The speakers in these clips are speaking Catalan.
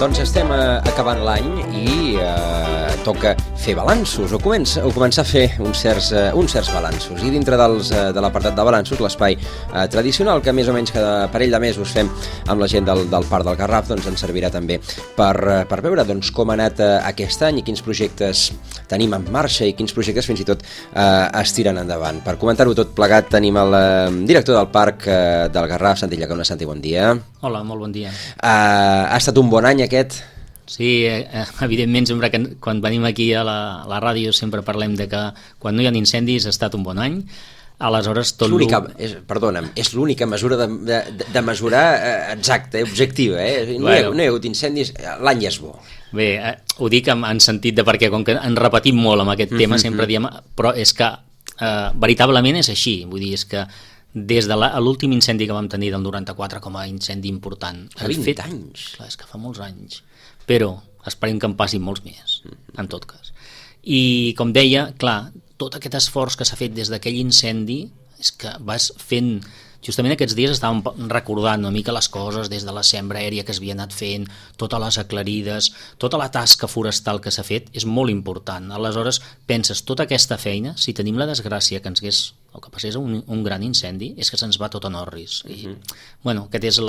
Doncs estem acabant l'any i toca fer balanços o començar a fer uns certs balanços. I dintre de l'apartat de balanços, l'espai tradicional que més o menys cada parell de mesos fem amb la gent del Parc del Garraf, doncs ens servirà també per veure com ha anat aquest any i quins projectes tenim en marxa i quins projectes fins i tot es tiren endavant. Per comentar-ho tot plegat tenim el director del Parc del Garraf, Santi Llacuna. Santi, bon dia. Hola, molt bon dia. Ha estat un bon any aquest? Sí, evidentment, sempre que quan venim aquí a la ràdio sempre parlem de que quan no hi ha incendis ha estat un bon any. Aleshores, tot Perdona'm, és l'única mesura de mesurar exacta, objectiva. No hi ha hagut incendis, l'any ja és bo. Bé, ho dic en sentit de perquè com que ens repetim molt amb aquest tema, sempre diem, però és que veritablement és així, vull dir, és que des de l'últim incendi que vam tenir del 94 com a incendi important. Fa 20 anys. Clar, és que fa molts anys. Però esperem que en passin molts més, en tot cas. I com deia, clar, tot aquest esforç que s'ha fet des d'aquell incendi és que vas fent... Justament aquests dies estàvem recordant una mica les coses des de la sembra aèria que s'havia anat fent, totes les aclarides, tota la tasca forestal que s'ha fet és molt important. Aleshores, penses, tota aquesta feina, si tenim la desgràcia que ens hagués, o que passés un gran incendi, és que se'ns va tot en orris. I, bueno, aquesta és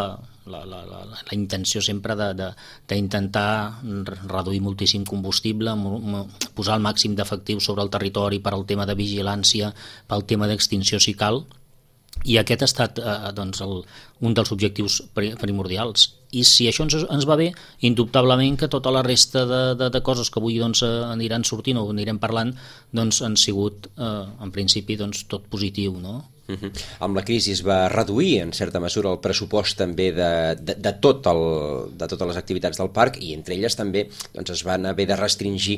la intenció sempre d'intentar reduir moltíssim combustible, posar el màxim d'efectius sobre el territori per al tema de vigilància, pel tema d'extinció si cal. I aquest ha estat un dels objectius primordials. I si això ens va bé, indubtablement que tota la resta de coses que avui aniran sortint o anirem parlant han sigut, en principi, tot positiu, no? Amb la crisi es va reduir en certa mesura el pressupost també de totes les activitats del parc i entre elles també es van haver de restringir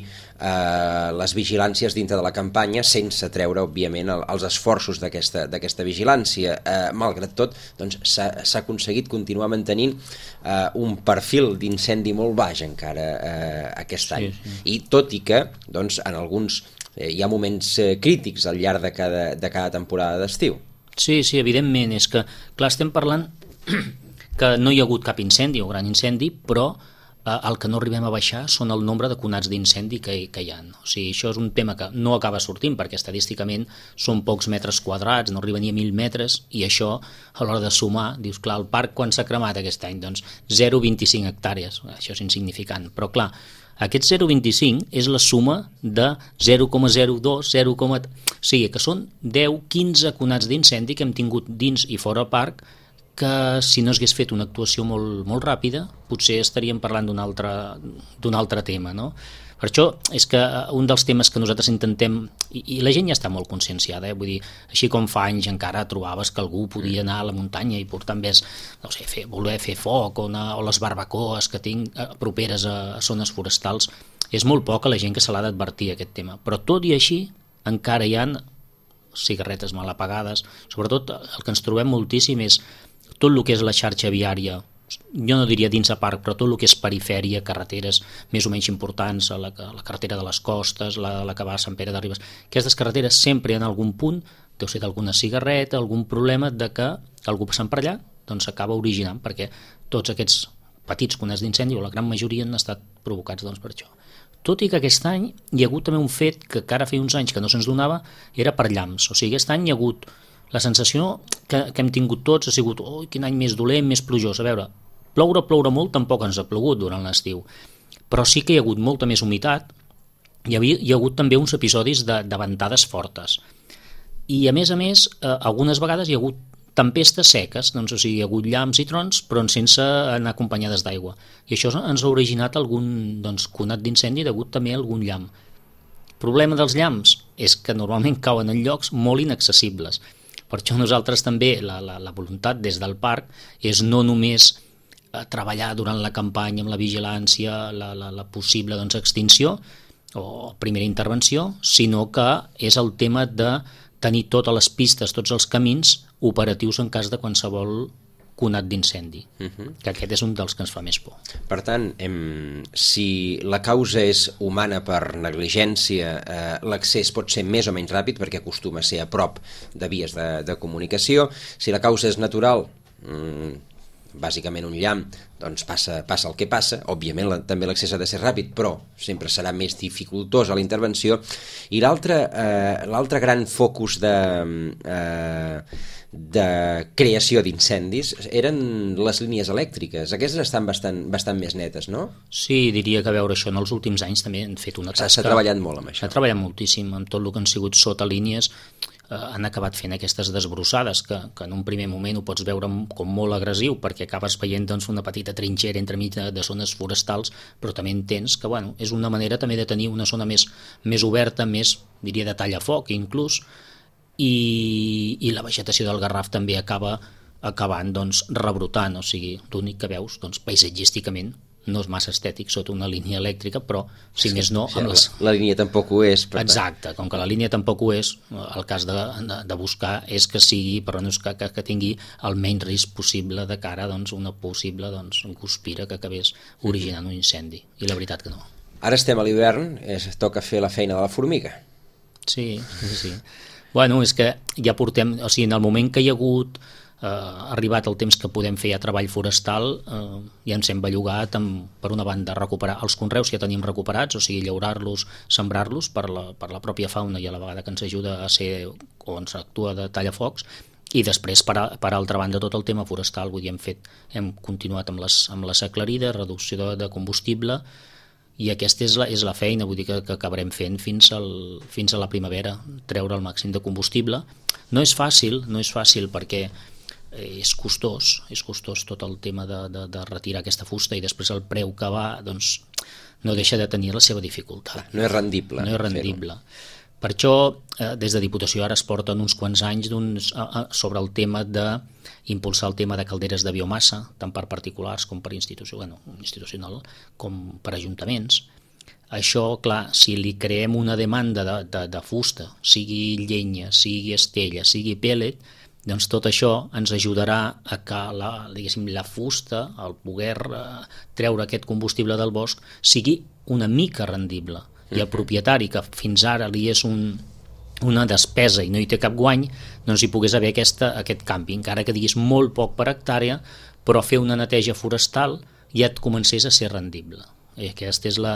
les vigilàncies dintre de la campanya sense treure òbviament els esforços d'aquesta vigilància. Malgrat tot s'ha aconseguit continuar mantenint un perfil d'incendi molt baix encara aquest any. I tot i que en alguns hi ha moments crítics al llarg de cada temporada d'estiu. Sí, evidentment, és que, clar, estem parlant que no hi ha hagut cap incendi o gran incendi, però el que no arribem a baixar són el nombre de conats d'incendi que hi ha. O sigui, això és un tema que no acaba sortint perquè estadísticament són pocs metres quadrats, no arriba ni a 1.000 metres, i això, a l'hora de sumar, dius, clar, el parc quan s'ha cremat aquest any? Doncs 0,25 hectàrees, això és insignificant, però clar, aquest 0,25 és la suma de 0,02, 0, o sigui que són 10-15 conats d'incendi que hem tingut dins i fora el parc que si no s'hagués fet una actuació molt ràpida potser estaríem parlant d'un altre tema, no? Per això és que un dels temes que nosaltres intentem, i la gent ja està molt conscienciada, vull dir, així com fa anys encara trobaves que algú podia anar a la muntanya i portar més, no sé, voler fer foc o les barbacoes que tinc properes a zones forestals, és molt poca la gent que se l'ha d'advertir aquest tema, però tot i així encara hi ha cigarretes mal apagades, sobretot el que ens trobem moltíssim és tot el que és la xarxa viària, jo no diria dins de parc, però tot el que és perifèria, carreteres més o menys importants, la carretera de les Costes, la que va a Sant Pere de Ribes, aquestes carreteres sempre en algun punt, deu ser d'alguna cigarreta, algun problema de que algú passant per allà s'acaba originant, perquè tots aquests petits conats d'incendi, o la gran majoria, han estat provocats per això. Tot i que aquest any hi ha hagut també un fet que ara feia uns anys que no se'ns donava, era per llamps, o sigui, aquest any hi ha hagut la sensació que hem tingut tots ha sigut, quin any més dolent, més plujós. A veure, ploure molt tampoc ens ha plogut durant l'estiu, però sí que hi ha hagut molta més humitat, hi ha hagut també uns episodis de ventades fortes. I a més, algunes vegades hi ha hagut tempestes seques, o sigui, hi ha hagut llamps i trons, però sense anar acompanyades d'aigua. I això ens ha originat algun conat d'incendi degut també a algun llamp. El problema dels llamps és que normalment cauen en llocs molt inaccessibles. Per això nosaltres també, la voluntat des del parc és no només treballar durant la campanya amb la vigilància, la possible extinció o primera intervenció, sinó que és el tema de tenir totes les pistes, tots els camins operatius en cas de qualsevol conat d'incendi, que aquest és un dels que ens fa més por. Per tant, si la causa és humana per negligència, l'accés pot ser més o menys ràpid perquè acostuma a ser a prop de vies de comunicació. Si la causa és natural, bàsicament un llamp, doncs passa el que passa, òbviament també l'accés ha de ser ràpid, però sempre serà més dificultosa la intervenció. I l'altre gran focus de creació d'incendis eren les línies elèctriques. Aquestes estan bastant més netes, no? Sí, diria que a veure això en els últims anys també han fet una tasca. S'ha treballat molt amb això. S'ha treballat moltíssim amb tot el que han sigut sota línies. Han acabat fent aquestes desbrossades que en un primer moment ho pots veure com molt agressiu perquè acabes veient doncs, una petita trinxera entremig de zones forestals, però també entens que és una manera també de tenir una zona més oberta, més, diria, de tallafoc inclús, i la vegetació del Garraf també acabant doncs, rebrotant, o sigui, l'únic que veus doncs, paisatgísticament no és massa estètic sota una línia elèctrica, però si més no... Sí, la línia tampoc ho és. Exacte, com que la línia tampoc ho és, el cas de buscar és que sigui, però no és que tingui el menys risc possible de cara a una possible guspira que acabés originant un incendi, i la veritat que no. Ara estem a l'hivern, toca fer la feina de la formiga. Sí. Bueno, és que ja portem, o sigui, en el moment que hi ha hagut arribat el temps que podem fer a treball forestal, ja ens hem bellugat per una banda recuperar els conreus que ja tenim recuperats, o sigui, llaurar-los, sembrar-los per la pròpia fauna i a la vegada que ens ajuda a ser, o ens actua de tallafocs, i després per altra banda tot el tema forestal, vull dir, hem continuat amb les aclarides, reducció de combustible, i aquesta és la feina, vull dir que acabarem fent fins a la primavera, treure el màxim de combustible. No és fàcil perquè és costós tot el tema de retirar aquesta fusta, i després el preu que va doncs, no deixa de tenir la seva dificultat. No és rendible. Per això, des de Diputació ara es porten uns quants anys sobre el tema d'impulsar el tema de calderes de biomassa, tant per particulars com per institucional, com per ajuntaments. Això, clar, si li creem una demanda de fusta, sigui llenya, sigui estella, sigui pellet, doncs tot això ens ajudarà a que la fusta, el poder treure aquest combustible del bosc, sigui una mica rendible. I el propietari, que fins ara li és una despesa i no hi té cap guany, doncs hi pogués haver aquest canvi, encara que diguis molt poc per hectàrea, però fer una neteja forestal ja et comencés a ser rendible. I aquesta és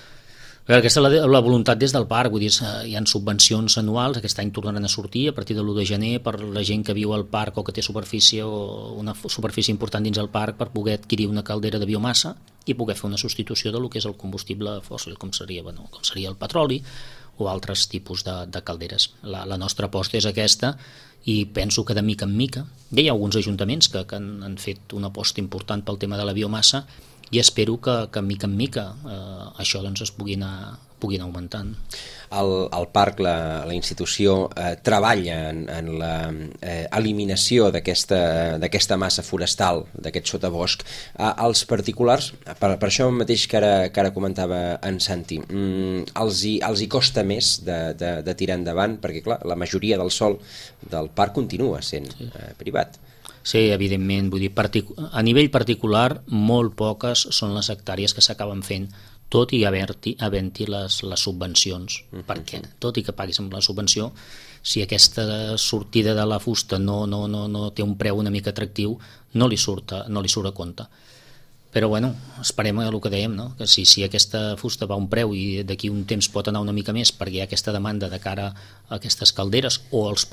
la voluntat des del parc, vull dir, hi ha subvencions anuals, aquest any tornaran a sortir a partir de l'1 de gener per la gent que viu al parc o que té superfície o una superfície important dins el parc per poder adquirir una caldera de biomassa i poder fer una substitució del que és el combustible fòssil, com seria el petroli o altres tipus de calderes. La nostra aposta és aquesta i penso que de mica en mica ja hi ha alguns ajuntaments que han fet una aposta important pel tema de la biomassa, i espero que mica en mica això doncs, es pugui anar augmentant. El parc, la institució, treballa en l'eliminació d'aquesta massa forestal, d'aquest sotabosc. Els particulars, per això mateix que ara comentava en Santi, els hi costa més de tirar endavant, perquè clar, la majoria del sòl del parc continua sent privat. Sí, evidentment, vull dir, a nivell particular molt poques són les hectàrees que s'acaben fent, tot i havent-hi les subvencions, perquè tot i que paguis amb la subvenció, si aquesta sortida de la fusta no té un preu una mica atractiu, no li surt a compte. Però bueno, esperem el que dèiem, no? Que si aquesta fusta va a un preu i d'aquí un temps pot anar una mica més perquè hi ha aquesta demanda de cara a aquestes calderes o les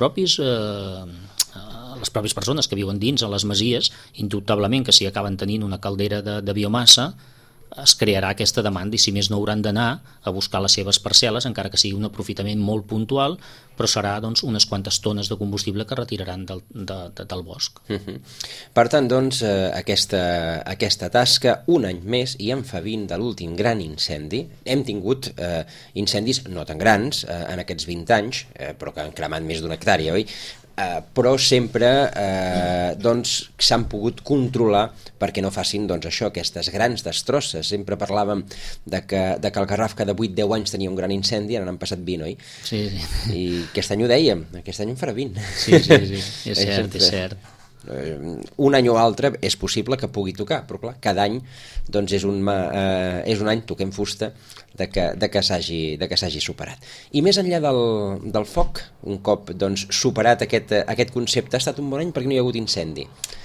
pròpies persones que viuen dins a les masies, indubtablement que si acaben tenint una caldera de biomassa es crearà aquesta demanda i si més no hauran d'anar a buscar les seves parcel·les, encara que sigui un aprofitament molt puntual, però serà doncs, unes quantes tones de combustible que retiraran del bosc. Per tant, doncs, aquesta tasca, un any més, i en fa 20 de l'últim gran incendi. Hem tingut incendis no tan grans en aquests 20 anys, però que han cremat més d'una hectàrea, oi? Però sempre s'han pogut controlar perquè no facin aquestes grans destrosses. Sempre parlàvem de que el Garraf cada 8-10 anys tenia un gran incendi, ara n'han passat 20, oi? Sí. I aquest any ho dèiem, aquest any en farà 20. Sí, és cert. Un any o altre és possible que pugui tocar, però clar, cada any doncs és un any, toquem fusta, de que s'hagi superat. I més enllà del foc, un cop doncs, superat aquest concepte, ha estat un bon any perquè no hi ha hagut incendi.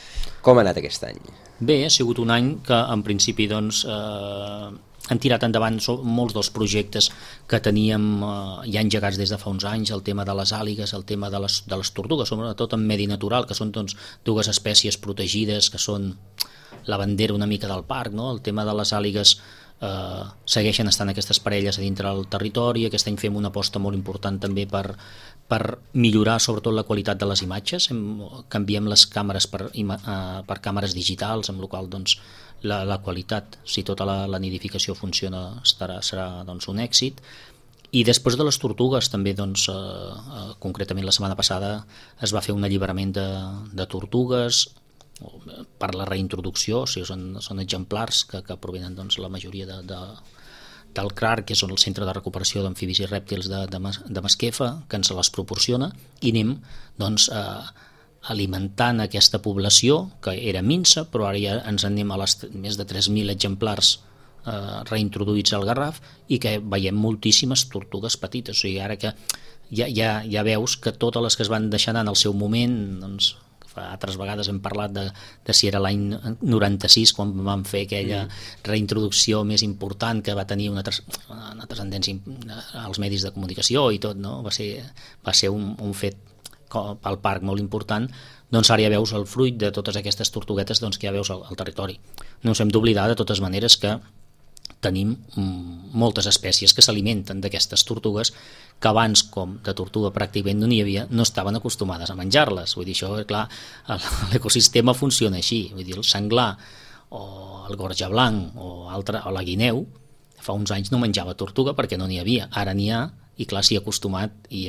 Com ha anat aquest any? Bé, ha sigut un any que en principi doncs, han tirat endavant molts dels projectes que teníem ja engegats des de fa uns anys, el tema de les àligues, el tema de les tortugues, sobretot en medi natural, que són doncs, dues espècies protegides, que són la bandera una mica del parc, no? El tema de les àligues segueixen estant aquestes parelles a dintre del territori. Aquest any fem una aposta molt important també per millorar sobretot la qualitat de les imatges. Canviem les càmeres per càmeres digitals, amb la qual cosa doncs, la qualitat, si tota la nidificació funciona, serà doncs, un èxit. I després de les tortugues també doncs, concretament la setmana passada es va fer un alliberament de tortugues per la reintroducció, o sigui, són exemplars que provenen doncs, la majoria del CRAR, que és el Centre de Recuperació d'Amfibis i Rèptils de Masquefa, que ens les proporciona, i anem doncs, alimentant aquesta població, que era minsa, però ara ja ens anem a més de 3.000 exemplars reintroduïts al Garraf, i que veiem moltíssimes tortugues petites. O sigui, ara que ja veus que totes les que es van deixar en el seu moment, doncs, altres vegades hem parlat de si era l'any 96 quan vam fer aquella reintroducció més important que va tenir una transcendència als medis de comunicació i tot, no? Va ser un fet pel parc molt important. Doncs ara ja veus el fruit de totes aquestes tortuguetes, doncs, que ja veus al territori. No ens hem d'oblidar de totes maneres que tenim moltes espècies que s'alimenten d'aquestes tortugues, que abans, com de tortuga pràcticament no n'hi havia, no estaven acostumades a menjar-les. Vull dir, això, clar, l'ecosistema funciona així. Vull dir, el senglar o el gorja blanc o la guineu fa uns anys no menjava tortuga perquè no n'hi havia. Ara n'hi ha i, clar, s'hi ha acostumat i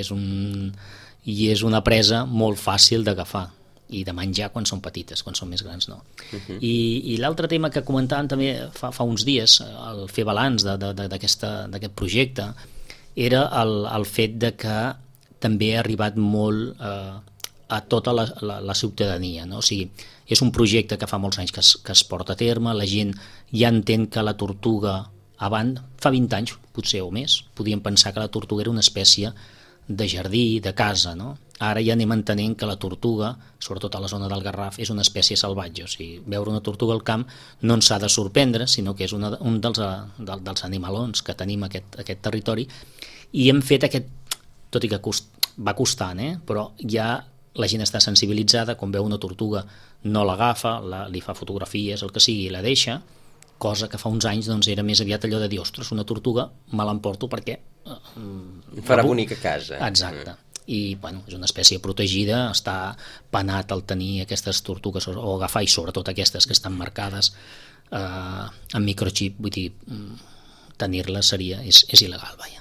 és una presa molt fàcil d'agafar i de menjar quan són petites, quan són més grans no. I l'altre tema que comentàvem també fa uns dies, al fer balanç d'aquest projecte, era el fet de que també ha arribat molt a tota la ciutadania, no? O sigui, és un projecte que fa molts anys que es porta a terme, la gent ja entén que la tortuga, abans, fa 20 anys, potser o més, podíem pensar que la tortuga era una espècie de jardí, de casa, no? Ara ja anem entenent que la tortuga, sobretot a la zona del Garraf, és una espècie salvatge. O sigui, veure una tortuga al camp no ens ha de sorprendre, sinó que és un dels animalons que tenim a aquest territori, i hem fet tot i que va costant, però ja la gent està sensibilitzada, quan veu una tortuga no l'agafa, li fa fotografies, el que sigui, i la deixa, cosa que fa uns anys doncs, era més aviat allò de dir, ostres, una tortuga me l'emporto perquè farà bonic a casa. Exacte. I bueno, és una espècie protegida, està penat el tenir aquestes tortugues o agafar, i sobretot aquestes que estan marcades amb microxip, vull dir, tenir-les és il·legal, vaja.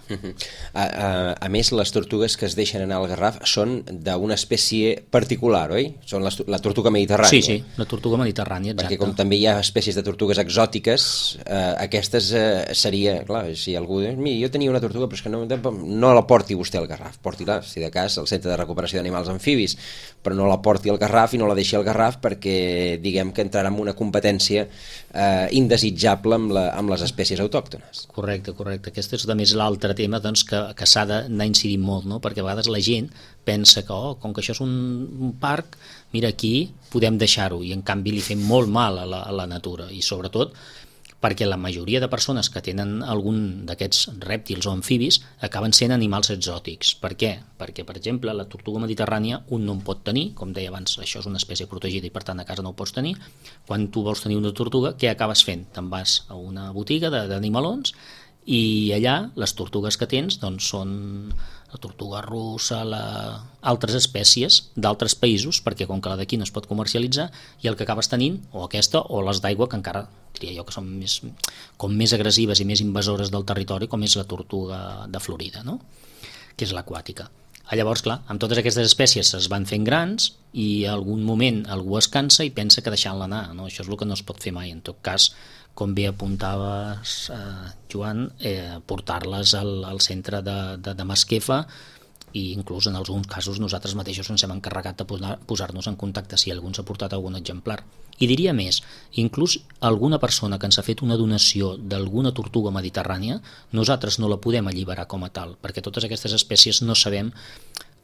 A més, les tortugues que es deixen anar al Garraf són d'una espècie particular, oi? Són la tortuga mediterrània. Sí, la tortuga mediterrània, exacte. Perquè com també hi ha espècies de tortugues exòtiques, aquestes seria, clar, si algú diu, mira, jo tenia una tortuga, però és que no la porti vostè al Garraf, porti-la, si de cas, al Centre de Recuperació d'Animals Amfibis, però no la porti al Garraf i no la deixi al Garraf perquè diguem que entrarà en una competència indesitjable amb les espècies autòctones. Correcte. Aquest és també l'altre tema doncs, que s'ha d'anar incidint molt, no? Perquè a vegades la gent pensa que com que això és un parc, mira, aquí podem deixar-ho, i en canvi li fem molt mal a la natura, i sobretot perquè la majoria de persones que tenen algun d'aquests rèptils o amfibis acaben sent animals exòtics. Per què? Perquè, per exemple, la tortuga mediterrània un no en pot tenir, com deia abans, això és una espècie protegida i per tant a casa no ho pots tenir. Quan tu vols tenir una tortuga, què acabes fent? Te'n vas a una botiga d'animalons i allà les tortugues que tens doncs, són la tortuga russa, altres espècies d'altres països, perquè com que la d'aquí no es pot comercialitzar, i el que acabes tenint, o aquesta o les d'aigua, que encara diria jo que són més agressives i més invasores del territori, com és la tortuga de Florida, no? Que és l'aquàtica. Llavors, clar, amb totes aquestes espècies es van fent grans i en algun moment algú es cansa i pensa que deixant-la anar, no? Això és el que no es pot fer mai. En tot cas, com bé apuntaves, Joan, portar-les al centre de Masquefa, i inclús en alguns casos nosaltres mateixos ens hem encarregat de posar-nos en contacte si algú ens ha portat algun exemplar. I diria més, inclús alguna persona que ens ha fet una donació d'alguna tortuga mediterrània, nosaltres no la podem alliberar com a tal, perquè totes aquestes espècies no sabem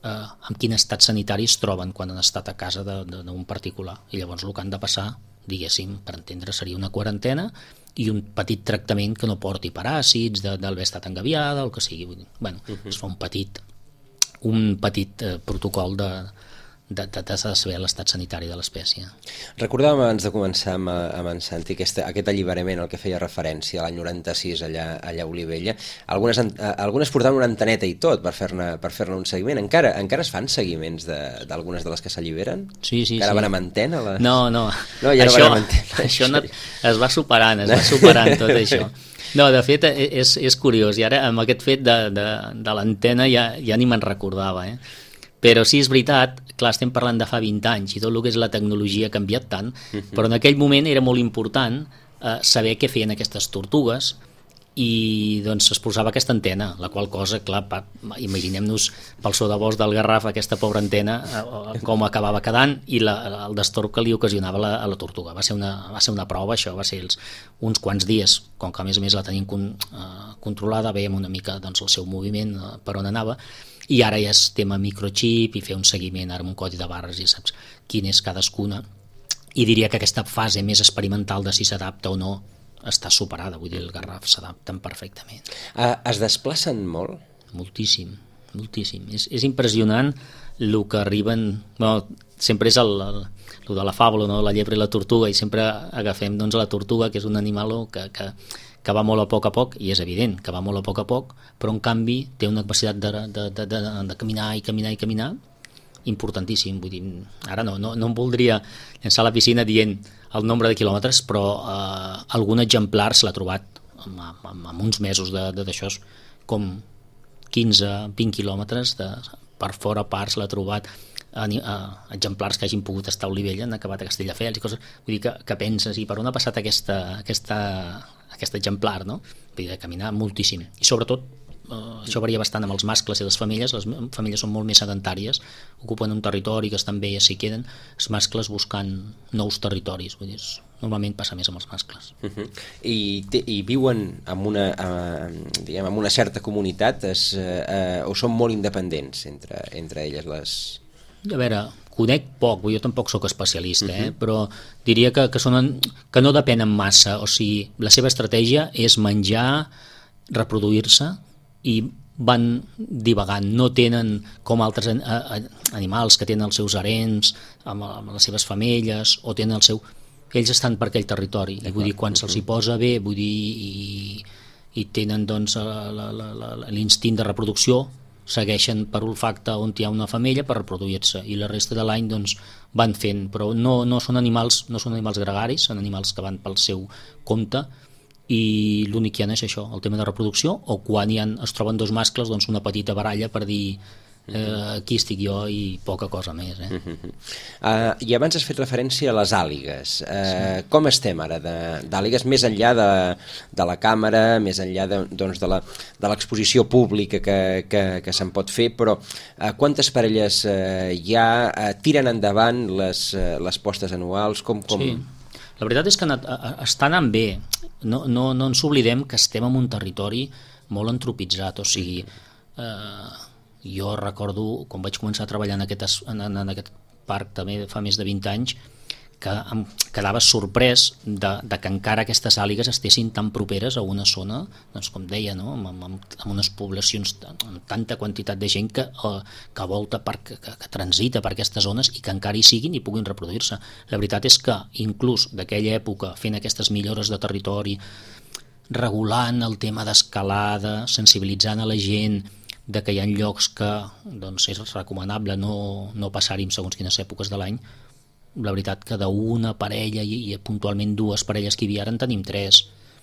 en quin estat sanitari es troben quan han estat a casa d'un particular. I llavors el que han de passar, diguéssim, per entendre, seria una quarantena i un petit tractament que no porti paràsits, d'haver estat engaviada, el que sigui. Vull dir, bueno, es fa un petit protocol de saber l'estat sanitari de l'espècie. Recordàvem abans de començar amb en Santi aquest alliberament al que feia referència a l'any 96 allà a Olivella. Algunes portaven una anteneta i tot per fer-ne un seguiment. Encara es fan seguiments d'algunes de les que s'alliberen? Sí. Encara van amb antena? No, ja no van amb antena. Això es va superant tot això. No, de fet, és curiós, i ara amb aquest fet de l'antena ja ni me'n recordava, Però sí, és veritat, clar, estem parlant de fa 20 anys i tot el que és la tecnologia ha canviat tant, però en aquell moment era molt important saber què feien aquestes tortugues i doncs es posava aquesta antena, la qual cosa, clar, imaginem-nos pel sotabosc del Garraf aquesta pobra antena com acabava quedant i el destorb que li ocasionava a la tortuga. Va ser una prova, això va ser uns quants dies, com que a més la tenim controlada, veiem una mica doncs, el seu moviment, per on anava, i ara ja és tema microchip i fer un seguiment ara amb un codi de barres i saps quin és cadascuna, i diria que aquesta fase més experimental de si s'adapta o no està superada, vull dir, el Garraf s'adapten perfectament. Es desplacen molt? Moltíssim. És impressionant el que arriben... Bueno, sempre és el de la fàbula, no? La llebre i la tortuga, i sempre agafem doncs, la tortuga, que és un animal que va molt a poc, i és evident que va molt a poc, però en canvi té una capacitat de caminar i caminar importantíssim. Vull dir, ara no em voldria llançar a la piscina dient el nombre de quilòmetres, però algun exemplar se l'ha trobat amb uns mesos d'això, com 15-20 quilòmetres per fora parts l'ha trobat, exemplars que hagin pogut estar a Olivella, han acabat a Castelldefels i coses, vull dir que penses, i per on ha passat aquest exemplar, no? Vull dir, de caminar moltíssim, i sobretot això varia bastant amb els mascles i les femelles són molt més sedentàries, ocupen un territori que estan bé i s'hi queden, els mascles buscant nous territoris, vull dir, normalment passa més amb els mascles. I viuen amb una certa comunitat o són molt independents entre elles les... A veure, conec poc, jo tampoc sóc especialista, però diria que no depenen massa, o sigui, la seva estratègia és menjar, reproduir-se, i van divagant, no tenen com altres animals que tenen els seus harems amb les seves femelles, o tenen el seu... Ells estan per aquell territori, i vull dir, quan se'ls hi posa bé, vull dir, i tenen doncs l'instint de reproducció, segueixen per olfacte on hi ha una femella per reproduir-se, i la resta de l'any doncs van fent, però no són animals gregaris, són animals que van pel seu compte, i l'únic que hi ha és això, el tema de reproducció, o quan es troben dos mascles, doncs una petita baralla per dir aquí estic jo i poca cosa més. I abans has fet referència a les àligues. Com estem ara d'àligues, més enllà de la càmera, més enllà de l'exposició pública que se'n pot fer, però quantes parelles hi ha? Tiren endavant les postes anuals? Sí, la veritat és que està anant bé. No ens oblidem que estem en un territori molt antropitzat, o sigui, jo recordo quan vaig començar a treballar en aquest parc també fa més de 20 anys, que em quedava sorprès de que encara aquestes àligues estessin tan properes a una zona, doncs com deia, no? amb unes poblacions, amb tanta quantitat de gent que volta, que transita per aquestes zones i que encara hi siguin i puguin reproduir-se. La veritat és que inclús d'aquella època, fent aquestes millores de territori, regulant el tema d'escalada, sensibilitzant a la gent de que hi ha llocs que doncs, és recomanable no passar-hi en segons quines èpoques de l'any, la veritat que d'una parella i puntualment dues parelles que hi havia, ara en tenim 3.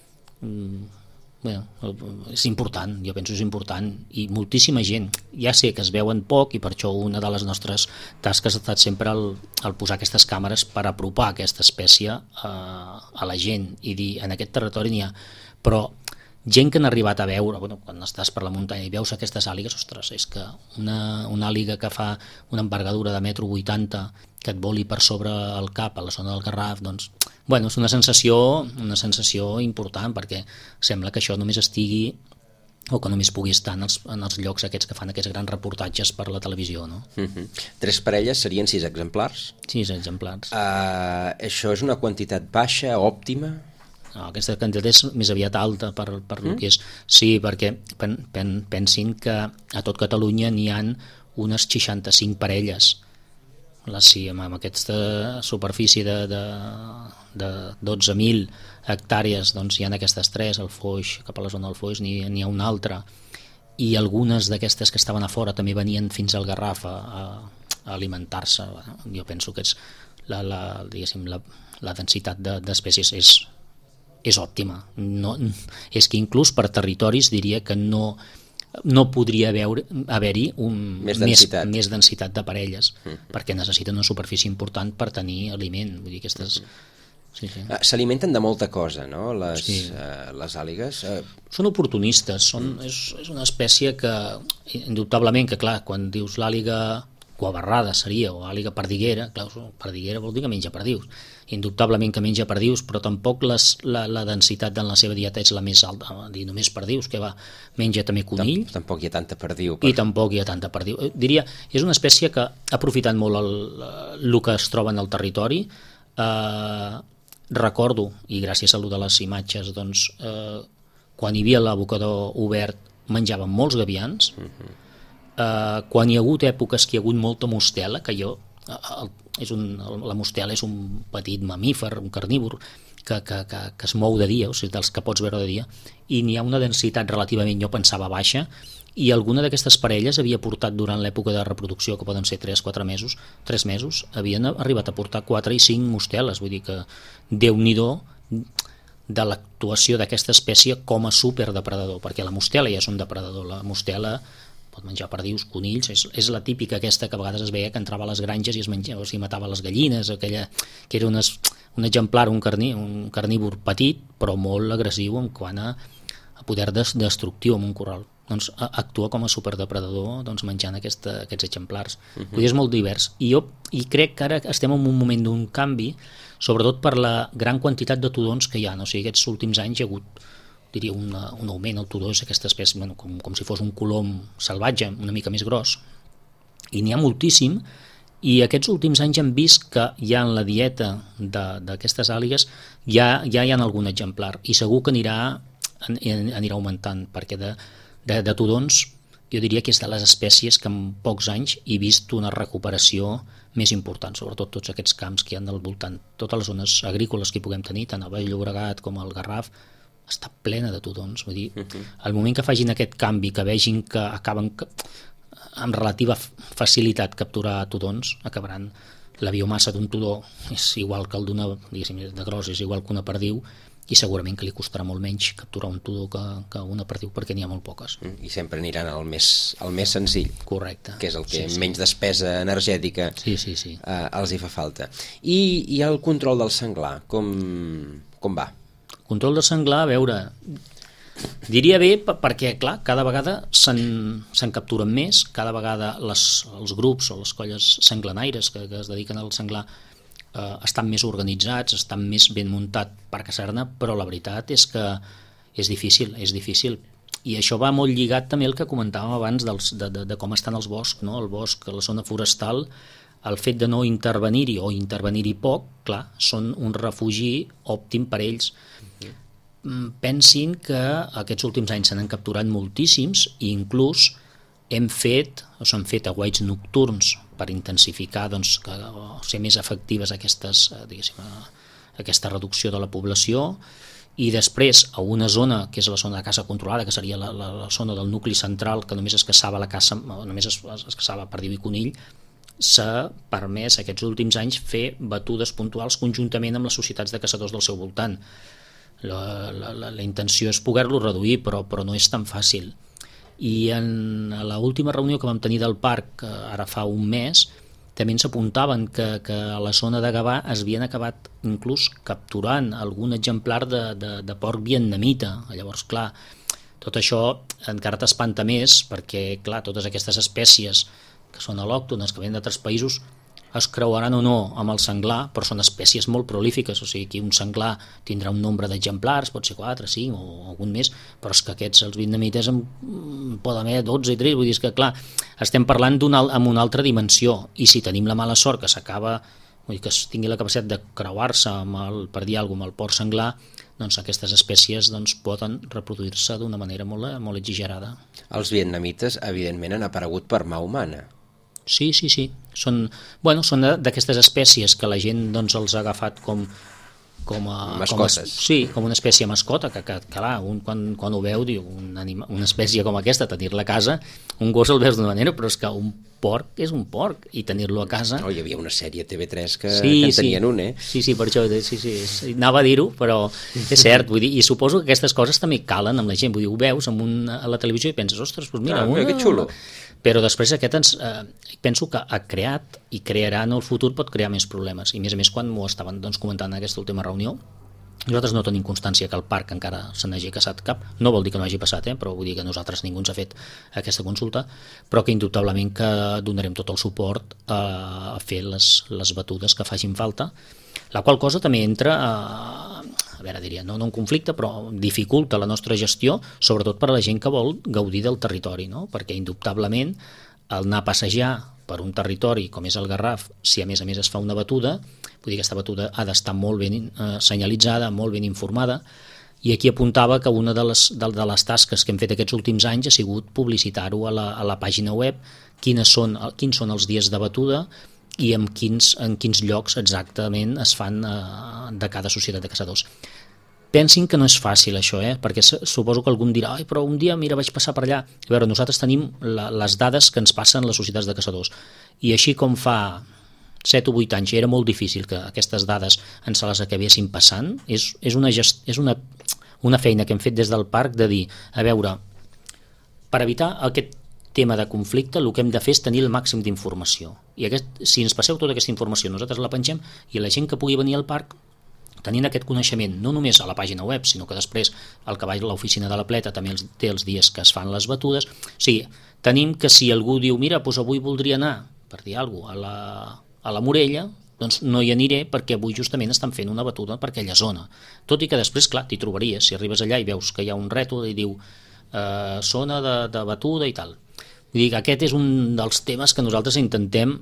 És important, jo penso que és important, i moltíssima gent. Ja sé que es veuen poc i per això una de les nostres tasques ha estat sempre el posar aquestes càmeres per apropar aquesta espècie a la gent i dir, en aquest territori n'hi ha, però gent que han arribat a veure, quan estàs per la muntanya i veus aquestes àligues, ostres, és que una àliga que fa una envergadura de 1,80 m que et voli per sobre el cap a la zona del Garraf, doncs, és una sensació important, perquè sembla que això només estigui o que només pugui estar en els llocs aquests que fan aquests grans reportatges per la televisió, no? 3 parelles serien 6 exemplars. 6 exemplars. Això és una quantitat baixa, òptima? No, aquesta quantitat és més aviat alta per el que és. Sí, perquè pensin que a tot Catalunya n'hi han unes 65 parelles. Sí, amb aquesta superfície de 12.000 hectàrees, doncs hi ha aquestes 3, al Foix, cap a la zona del Foix n'hi ha una altra, i algunes d'aquestes que estaven a fora també venien fins al Garraf a alimentar-se. Jo penso que és la densitat d'espècies és òptima. No, és que inclús per territoris diria que no podria haver-hi més densitat de parelles, perquè necessiten una superfície important per tenir aliment. Vull dir, aquestes... Sí. S'alimenten de molta cosa, no?, les àligues. Són oportunistes, és una espècie que, indubtablement, que clar, quan dius l'àliga coabarrada seria, o àliga perdiguera, clar, perdiguera vol dir que menja perdius, indubtablement que menja perdius, però tampoc la densitat en la seva dieta és la més alta, dir només perdius, que menja també conill. Tampoc hi ha tanta perdiu. I tampoc hi ha tanta perdiu. Diria, és una espècie que ha aprofitat molt el que es troba en el territori. Recordo, i gràcies a allò de les imatges, doncs, quan hi havia l'abocador obert menjaven molts gavians. Quan hi ha hagut èpoques que hi ha hagut molta mostela, que la mostela és un petit mamífer, un carnívor que es mou de dia, o sigui, dels que pots veure de dia, i n'hi ha una densitat relativament, jo pensava, baixa, i alguna d'aquestes parelles havia portat durant l'època de reproducció, que poden ser 3-4 mesos, 3 mesos, havien arribat a portar 4 i 5 mosteles, vull dir que Déu-n'hi-do de l'actuació d'aquesta espècie com a superdepredador, perquè la mostela ja és un depredador, la mostela pot menjar perdius, conills, és la típica aquesta que a vegades es veia que entrava a les granges i es matava les gallines, aquella que era un exemplar, un carnívor petit, però molt agressiu en quant a poder destructiu en un corral. Doncs actua com a superdepredador, doncs, menjant aquests exemplars. És molt divers. I crec que ara estem en un moment d'un canvi, sobretot per la gran quantitat de tudons que hi ha. O sigui, aquests últims anys hi ha hagut, diria, un augment. El tudó és aquesta espècie, com si fos un colom salvatge, una mica més gros, i n'hi ha moltíssim, i aquests últims anys hem vist que ja en la dieta d'aquestes àligues ja hi ha algun exemplar, i segur que anirà augmentant, perquè de tudons jo diria que és de les espècies que en pocs anys he vist una recuperació més important, sobretot tots aquests camps que hi ha al voltant, totes les zones agrícoles que hi puguem tenir, tant a Vall Llobregat com al Garraf, està plena de tudons. Vull dir, al moment que facin aquest canvi, que vegin que acaben amb relativa facilitat capturar tudons, acabaran. La biomassa d'un tudó és igual que el d'una, diguéssim, de gros, és igual que una perdiu, i segurament que li costarà molt menys capturar un tudó que una perdiu, perquè n'hi ha molt poques. I sempre aniran al més senzill. Correcte. Que és el que menys despesa energètica els hi fa falta. I el control del senglar, com va? Control del senglar, a veure, diria bé perquè, clar, cada vegada se'n capturen més, cada vegada els grups o les colles senglanaires que es dediquen al senglar estan més organitzats, estan més ben muntat per caçar-ne, però la veritat és que és difícil, i això va molt lligat també al que comentàvem abans de com estan els boscs, no? El bosc, la zona forestal, el fet de no intervenir-hi o intervenir-hi poc, clar, són un refugi òptim per ells. Pensin que aquests últims anys se n'han capturat moltíssims, i inclús s'han fet aguaits nocturns per intensificar, doncs, ser més efectives aquesta reducció de la població, i després a una zona que és la zona de caça controlada, que seria la zona del nucli central, que només es caçava la caça, només es caçava perdiu i conill, s'ha permès aquests últims anys fer batudes puntuals conjuntament amb les societats de caçadors del seu voltant. La intenció és poder-lo reduir, però no és tan fàcil. I en l'última reunió que vam tenir del parc, ara fa un mes, també ens apuntaven que a la zona de Gavà es havien acabat inclús capturant algun exemplar de porc vietnamita. Llavors, clar, tot això encara t'espanta més, perquè, clar, totes aquestes espècies que són al·lòctones, que venen d'altres països, es creuaran o no amb el senglar, però són espècies molt prolífiques, o sigui, aquí un senglar tindrà un nombre d'exemplars, pot ser 4, 5 o algun més, però és que aquests, els vietnamites, poden haver 12 i 3, vull dir que, clar, estem parlant amb una altra dimensió, i si tenim la mala sort que s'acaba, vull dir que es tingui la capacitat de creuar-se per dir alguna cosa, amb el porc senglar, doncs aquestes espècies poden reproduir-se d'una manera molt exagerada. Els vietnamites, evidentment, han aparegut per mà humana. Sí. Són d'aquestes espècies que la gent els ha agafat com a mascotes. Com una espècie mascota, que clar, quan ho veu, diu, una espècie com aquesta, tenir-la a casa, un gos el veus d'una manera, però és que un porc és un porc, i tenir-lo a casa... Hi havia una sèrie a TV3 que en tenien un, eh? Sí, per això, anava a dir-ho, però és cert, vull dir, i suposo que aquestes coses també calen amb la gent, vull dir, ho veus a la televisió i penses, ostres, doncs mira, que xulo. Però després aquest penso que ha creat i crearà en el futur, pot crear més problemes, i a més quan m'ho estaven comentant en aquesta última reunió, nosaltres no tenim constància que el parc encara se n'hagi casat cap, no vol dir que no hagi passat, però vull dir que nosaltres ningú ens ha fet aquesta consulta, però que indubtablement que donarem tot el suport a fer les batudes que facin falta, la qual cosa també entra no en conflicte, però dificulta la nostra gestió, sobretot per a la gent que vol gaudir del territori, no? Perquè indubtablement el anar a passejar per un territori com és el Garraf, si a més es fa una batuda, vull dir que aquesta batuda ha d'estar molt ben senyalitzada, molt ben informada, i aquí apuntava que una de les tasques que hem fet aquests últims anys ha sigut publicitar-ho a la pàgina web, quins són els dies de batuda i en quins llocs exactament es fan de cada societat de caçadors. Pensin que no és fàcil això, perquè suposo que algú dirà, però un dia, mira, vaig passar per allà. A veure, nosaltres tenim les dades que ens passen les societats de caçadors, i així com fa 7 o 8 anys era molt difícil que aquestes dades ens les acabessin passant, és una feina que hem fet des del parc de dir, a veure, per evitar aquest tema de conflicte, el que hem de fer és tenir el màxim d'informació, i si ens passeu tota aquesta informació nosaltres la pengem, i la gent que pugui venir al parc tenint aquest coneixement, no només a la pàgina web, sinó que després el cavall a l'oficina de la Pleta també té els dies que es fan les batudes. O sigui, tenim que si algú diu, mira, doncs avui voldria anar, per dir alguna cosa, a la Morella, doncs no hi aniré perquè avui justament estan fent una batuda per aquella zona. Tot i que després, clar, t'hi trobaries, si arribes allà i veus que hi ha un rètol i diu zona de batuda i tal. Vull dir que aquest és un dels temes que nosaltres intentem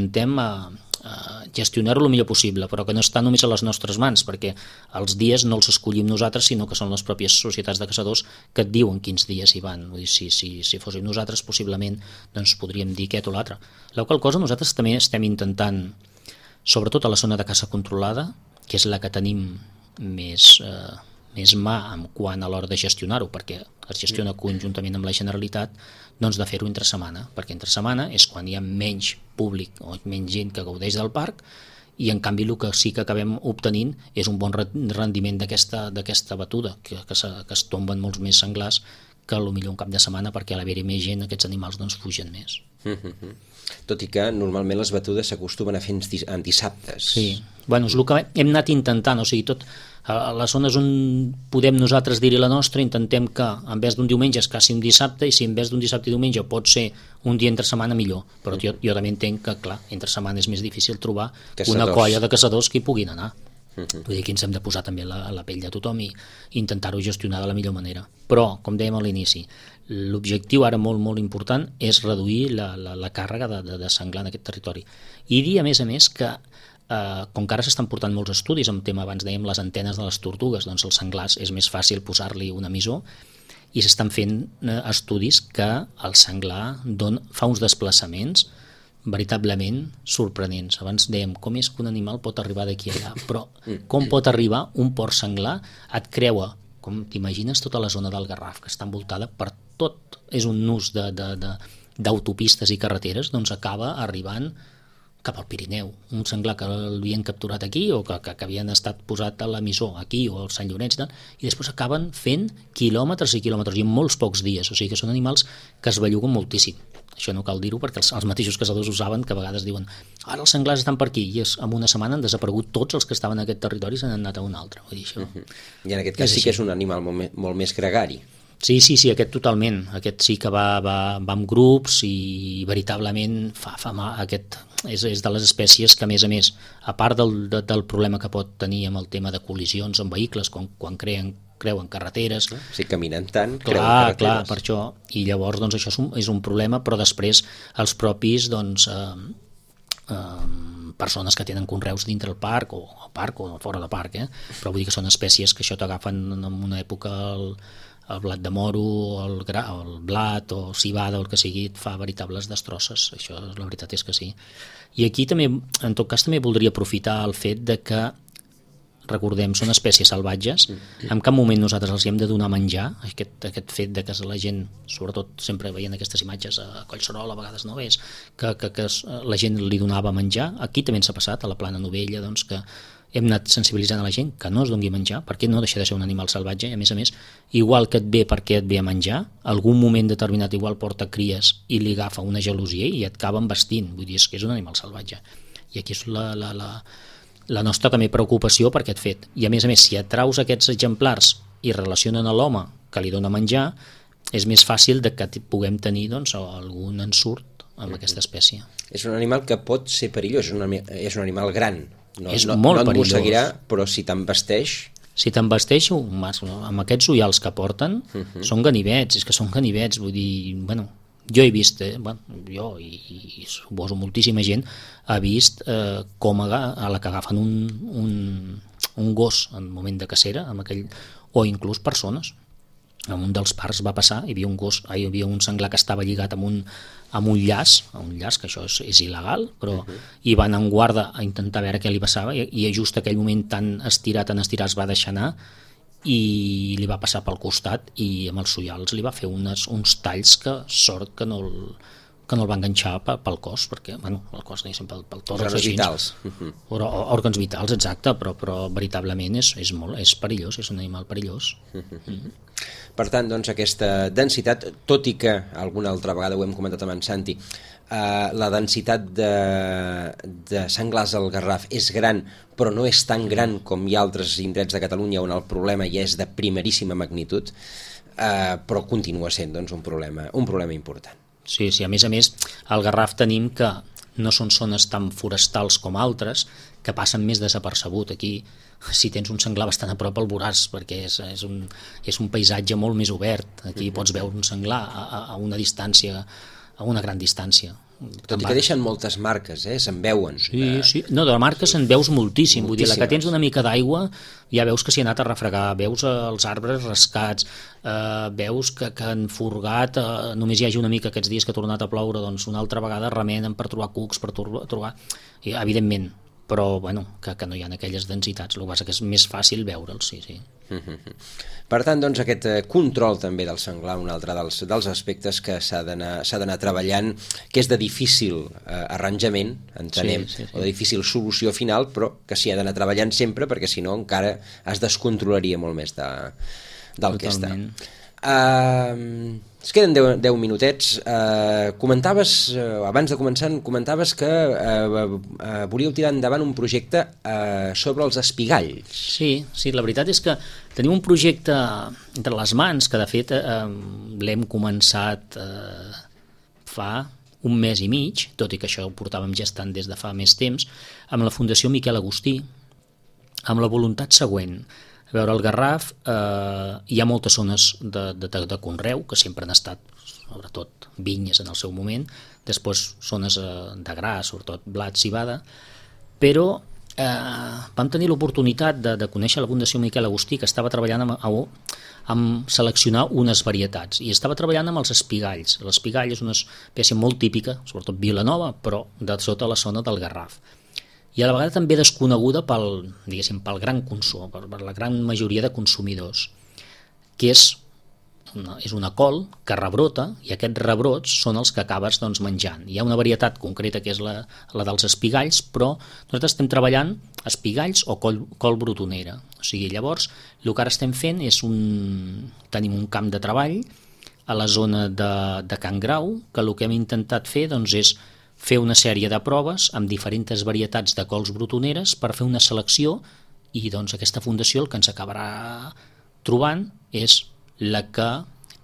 gestionar-ho el millor possible, però que no està només a les nostres mans, perquè els dies no els escollim nosaltres, sinó que són les pròpies societats de caçadors que et diuen quins dies hi van. Vull dir, si fóssim nosaltres, possiblement doncs podríem dir aquest o l'altre. La qual cosa nosaltres també estem intentant, sobretot a la zona de caça controlada, que és la que tenim més mà en quant a l'hora de gestionar-ho, perquè es gestiona conjuntament amb la Generalitat, doncs de fer-ho entre setmana, perquè entre setmana és quan hi ha menys públic o menys gent que gaudeix del parc, i en canvi el que sí que acabem obtenint és un bon rendiment d'aquesta batuda, que es tomben molts més senglars que potser un cap de setmana, perquè a l'haver-hi més gent aquests animals doncs fugen més. Tot i que normalment les batudes s'acostumen a fer en dissabtes. Sí, bueno, és el que hem anat intentant, o sigui, tot a les zones on podem nosaltres dir-hi la nostra, intentem que en vez d'un diumenge es caci un dissabte, i si en vez d'un dissabte i diumenge pot ser un dia entre setmana, millor, però jo també entenc que, clar, entre setmana és més difícil trobar una colla de caçadors que hi puguin anar. Vull dir que ens hem de posar també a la pell de tothom i intentar-ho gestionar de la millor manera. Però, com dèiem a l'inici, l'objectiu ara molt, molt important és reduir la càrrega de senglar en aquest territori. I dir, a més, que com que ara s'estan portant molts estudis amb tema, abans dèiem, les antenes de les tortugues, doncs els senglars és més fàcil posar-li un emissor, i s'estan fent estudis que el senglar fa uns desplaçaments veritablement sorprenents. Abans dèiem, com és que un animal pot arribar d'aquí allà, però com pot arribar un porc senglar, et creua, com t'imagines tota la zona del Garraf, que està envoltada per tot, és un nus d'autopistes i carreteres, doncs acaba arribant cap al Pirineu. Un senglar que l'havien capturat aquí o que havien estat posat a l'emissor aquí o al Sant Llorenç, i després acaben fent quilòmetres i quilòmetres, i en molts pocs dies. O sigui que són animals que es belluguen moltíssim. Això no cal dir-ho perquè els mateixos caçadors ho saben, que a vegades diuen ara els senglars estan per aquí, i en una setmana han desaparegut tots els que estaven en aquest territori i se n'han anat a un altre. Vull dir, això I en aquest cas sí que és un animal molt més gregari. Sí, aquest totalment. Aquest sí que va amb grups i veritablement fa mal. Aquest és de les espècies que, a més, a part del problema que pot tenir amb el tema de col·lisions amb vehicles, quan creuen carreteres... Sí, caminen tant, creuen carreteres. Clar, per això. I llavors, doncs, això és un problema, però després els propis, doncs... persones que tenen conreus dintre el parc o fora del parc, però vull dir que són espècies que això t'agafen en una època el blat de moro, el blat o civada o el que sigui, et fa veritables destrosses. Això la veritat és que sí. I aquí també, en tot cas, també voldria aprofitar el fet de que, recordem, són espècies salvatges, en cap moment nosaltres els hem de donar menjar. Aquest fet de que la gent, sobretot sempre veient aquestes imatges a Collserola, a vegades no ves, que la gent li donava menjar. Aquí també ens ha passat, a la Plana Novella, doncs, que hem anat sensibilitzant a la gent que no es doni menjar, perquè no deixa de ser un animal salvatge, i a més, igual que et ve perquè et ve a menjar, algun moment determinat igual porta cries i li agafa una gelosia i et acaba envestint. Vull dir, és que és un animal salvatge. I aquí és la nostra també preocupació per aquest fet. I a més, si atraus aquests exemplars i relacionen a l'home que li dona menjar, és més fàcil de que puguem tenir, doncs, algun ensurt amb aquesta espècie. És un animal que pot ser perillós, és un animal gran. És molt perillós. No et mosseguirà, però si t'envesteix... Si t'envesteix, amb aquests ullals que porten, són ganivets, és que són ganivets, vull dir, bueno, jo he vist, jo i suposo moltíssima gent ha vist com a la que agafen un gos en moment de cacera, o inclús persones. En un dels parcs va passar, hi havia un senglar que estava lligat amb un llaç, que això és il·legal, però hi van en guarda a intentar veure què li passava, i just aquell moment tan estirat es va deixar anar i li va passar pel costat i amb els ullals li va fer uns talls que sort que no el va enganxar pel cos, perquè el cos diguéssim pel torre. Òrgans vitals. Òrgans vitals, exacte, però veritablement és perillós, és un animal perillós. Per tant, doncs, aquesta densitat, tot i que alguna altra vegada ho hem comentat amb en Santi, la densitat de senglars al Garraf és gran, però no és tan gran com hi ha altres indrets de Catalunya on el problema ja és de primeríssima magnitud, però continua sent, doncs, un problema important. Sí, a més, al Garraf tenim que no són zones tan forestals com altres, que passen més desapercebut. Aquí, si tens un senglar bastant a prop, el veuràs, perquè és un paisatge molt més obert. Aquí pots veure un senglar a una distància, a una gran distància. Tot i que deixen moltes marques, se'n veuen. Sí. No, de marques se'n veus moltíssim. Vull dir, la que tens una mica d'aigua, ja veus que s'hi ha anat a refregar, veus els arbres rascats, veus que han furgat, només hi hagi una mica aquests dies que ha tornat a ploure, doncs una altra vegada remenen per trobar cucs, per trobar... Evidentment, però que no hi ha aquelles densitats, el que passa que és més fàcil veure'ls, sí. Per tant, doncs, aquest control també del senglar, un altre dels aspectes que s'ha d'anar treballant, que és de difícil arranjament, entenem, o de difícil solució final, però que s'hi ha d'anar treballant sempre, perquè si no encara es descontrolaria molt més del que està. Es queden 10 minutets. Comentaves, abans de començar, que volíeu tirar endavant un projecte sobre els espigalls. Sí, la veritat és que tenim un projecte entre les mans que de fet l'hem començat fa un mes i mig, tot i que això ho portàvem gestant des de fa més temps, amb la Fundació Miquel Agustí, amb la voluntat següent. A veure, al Garraf hi ha moltes zones de conreu que sempre han estat, sobretot vinyes en el seu moment, després zones de gra, sobretot blat, civada, però vam tenir l'oportunitat de conèixer la Fundació Miquel Agustí, que estava treballant amb seleccionar unes varietats, i estava treballant amb els espigalls. L'espigall és una espècie molt típica, sobretot Vilanova, però de sota la zona del Garraf. I a la vegada també desconeguda pel gran consum, per la gran majoria de consumidors, que és una col que rebrota, i aquests rebrots són els que acabes menjant. Hi ha una varietat concreta que és la dels espigalls, però nosaltres estem treballant espigalls o col brotonera. O sigui, llavors, el que ara estem fent és tenim un camp de treball a la zona de Can Grau, que el que hem intentat fer és fer una sèrie de proves amb diferents varietats de cols brotoneres per fer una selecció, i aquesta fundació el que ens acabarà trobant és la que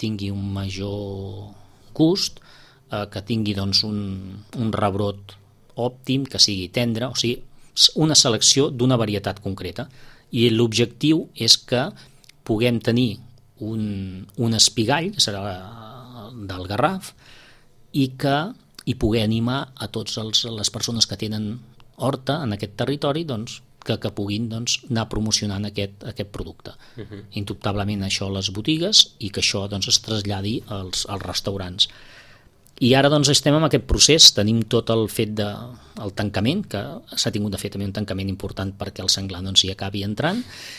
tingui un major gust, que tingui doncs, un rebrot òptim, que sigui tendre, o sigui, una selecció d'una varietat concreta. I l'objectiu és que puguem tenir un espigall, que serà del Garraf, i poder animar a totes les persones que tenen horta en aquest territori, doncs, que puguin anar promocionant aquest producte. Indubtablement això a les botigues i que això doncs, es traslladi als restaurants. I ara doncs, estem en aquest procés, tenim tot el fet del tancament, que s'ha tingut de fer també un tancament important perquè el senglar doncs, hi acabi entrant.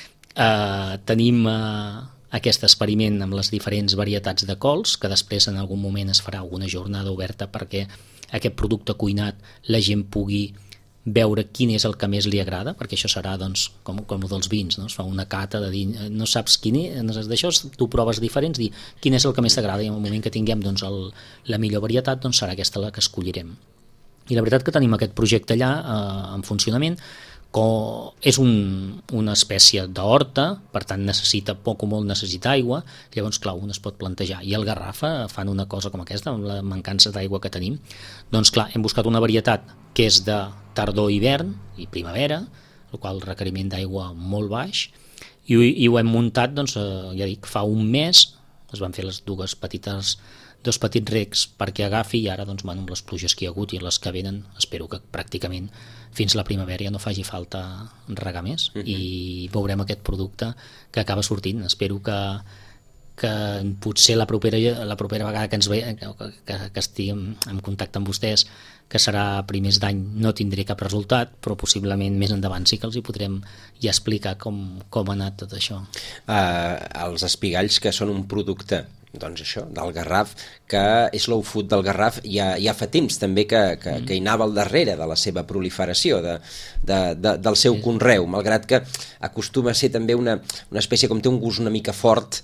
Tenim aquest experiment amb les diferents varietats de cols, que després en algun moment es farà alguna jornada oberta perquè aquest producte cuinat la gent pugui veure quin és el que més li agrada, perquè això serà doncs, com el dels vins, no? Es fa una cata de dir, no saps quin és, d'això tu proves diferents, dir quin és el que més t'agrada, i en el moment que tinguem doncs, la millor varietat doncs, serà aquesta la que escollirem. I la veritat que tenim aquest projecte allà en funcionament, és una espècie d'horta, per tant necessita poc o molt necessita aigua, llavors clar, un es pot plantejar, i al Garraf fan una cosa com aquesta, amb la mancança d'aigua que tenim, doncs clar, hem buscat una varietat que és de tardor, hivern i primavera, el qual el requeriment d'aigua molt baix, i ho hem muntat, doncs, ja dic, fa un mes, es van fer les dos petits recs perquè agafi, i ara doncs, amb les pluges que hi ha hagut i les que venen, espero que pràcticament fins la primavera ja no faci falta regar més, i veurem aquest producte que acaba sortint. Espero que potser la propera vegada que que estiguem en contacte amb vostès, que serà a primers d'any, no tindré cap resultat, però possiblement més endavant sí que els hi podrem ja explicar com ha anat tot això. Els espigalls, que són un producte doncs això, del Garraf, que és Slow Food del Garraf, ja fa temps també que hi anava al darrere de la seva proliferació, del seu conreu, malgrat que acostuma a ser també una espècie, com té un gust una mica fort,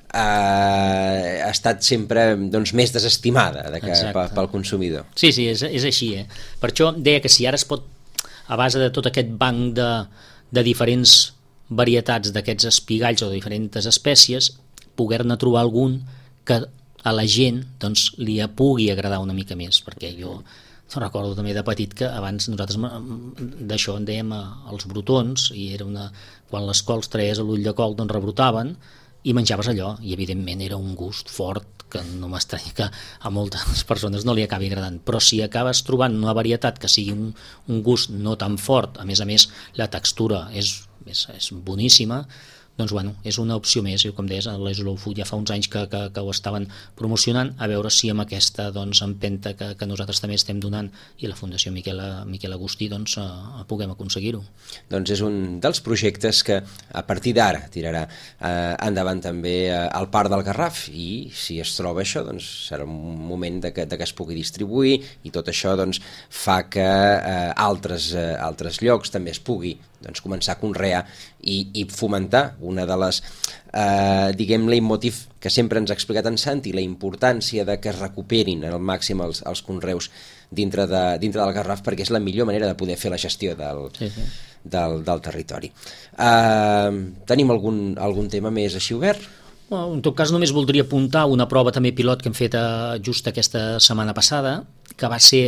ha estat sempre doncs, més desestimada pel consumidor. Sí, és així. Per això deia que si ara es pot, a base de tot aquest banc de diferents varietats d'aquests espigalls o de diferents espècies, poder-ne trobar algun que a la gent doncs, li pugui agradar una mica més, perquè jo recordo també de petit que abans nosaltres d'això en dèiem els brotons, i era quan les cols traies a l'ull de col doncs rebrotaven i menjaves allò, i evidentment era un gust fort que no m'estranya que a moltes persones no li acabi agradant, però si acabes trobant una varietat que sigui un gust no tan fort, a més la textura és boníssima, doncs bueno, és una opció més, i com deies, l'Slow Food ja fa uns anys que ho estaven promocionant, a veure si amb aquesta doncs, empenta que nosaltres també estem donant, i la Fundació Miquel Agustí, doncs puguem aconseguir-ho. Doncs és un dels projectes que a partir d'ara tirarà endavant també al Parc del Garraf, i si es troba això, doncs serà un moment que es pugui distribuir, i tot això doncs, fa que altres llocs també es pugui doncs, començar a conrear i fomentar una de les diguem leitmotiv que sempre ens ha explicat en Santi, la importància de que es recuperin al màxim els conreus dintre del Garraf, perquè és la millor manera de poder fer la gestió del territori. Tenim algun tema més així obert? En tot cas només voldria apuntar una prova també pilot que hem fet just aquesta setmana passada, que va ser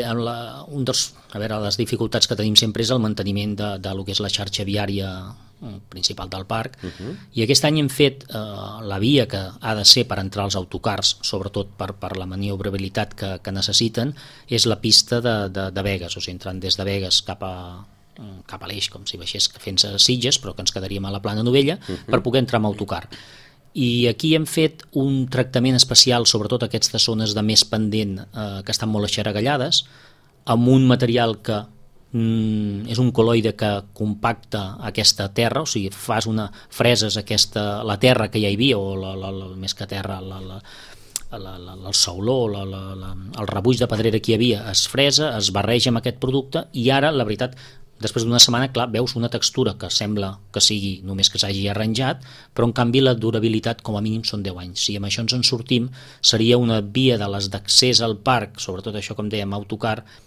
les dificultats que tenim sempre és el manteniment de lo que és la xarxa viària principal del parc, i aquest any hem fet la via que ha de ser per entrar als autocars, sobretot per la maniobrabilitat que necessiten, és la pista de Begues, o sigui, entrant des de Begues cap a l'eix, com si baixés fent-se Sitges, però que ens quedaríem a la Plana Novella, per poder entrar amb autocar. I aquí hem fet un tractament especial, sobretot aquestes zones de més pendent que estan molt aixaragallades, amb un material que és un col·loide que compacta aquesta terra, o sigui, freses la terra que ja hi havia, o més que terra, el sauló, el rebuig de pedrera que hi havia, es fresa, es barreja amb aquest producte, i ara, la veritat, després d'una setmana, clar, veus una textura que sembla que sigui només que s'hagi arranjat, però en canvi la durabilitat com a mínim són 10 anys. Si amb això ens en sortim, seria una via de les d'accés al parc, sobretot això com dèiem, autocar,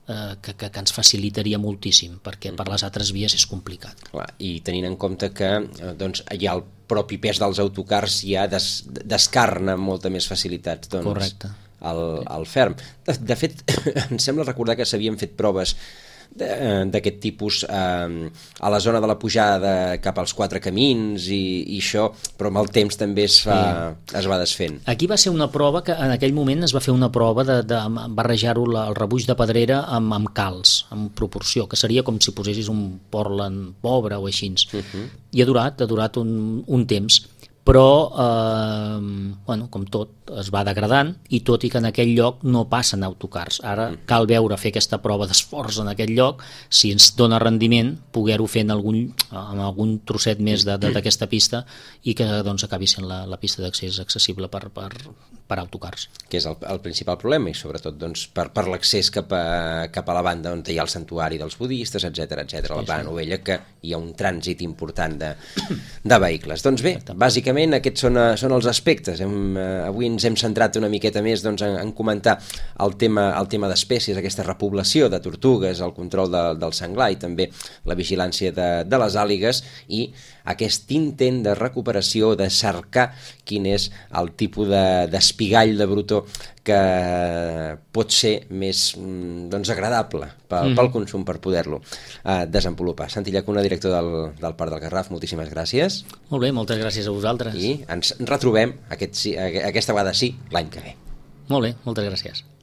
que ens facilitaria moltíssim, perquè per les altres vies és complicat. Clar, i tenint en compte que doncs, ja el propi pes dels autocars ja descarna amb molta més facilitat Correcte. el ferm. De fet, em sembla recordar que s'havien fet proves d'aquest tipus a la zona de la pujada cap als Quatre Camins i això, però amb el temps també es va desfent. Aquí va ser una prova que en aquell moment es va fer una prova de barrejar-ho el rebuig de pedrera amb calç, amb proporció, que seria com si posessis un Portland pobre o així. I ha durat un temps, però com tot es va degradant, i tot i que en aquell lloc no passen autocars. Ara cal fer aquesta prova d'esforç en aquest lloc, si ens dona rendiment poder-ho fer en algun trosset més d'aquesta pista i que doncs, acabi sent la pista d'accés accessible per autocars. Que és el principal problema, i sobretot doncs, per l'accés cap a la banda on hi ha el santuari dels budistes, etc, la Plana Novella, que hi ha un trànsit important de vehicles. Doncs bé, bàsicament aquests són els aspectes. Avui ens hem centrat una miqueta més doncs, en comentar el tema d'espècies, aquesta repoblació de tortugues, el control del senglar i també la vigilància de les àligues i aquest intent de recuperació, de cercar quin és el tipus d'espigall de brutó que pot ser més agradable pel consum, per poder-lo desenvolupar. Santi Llacuna, director del Parc del Garraf, moltíssimes gràcies. Molt bé, moltes gràcies a vosaltres. I ens retrobem aquesta vegada sí l'any que ve. Molt bé, moltes gràcies.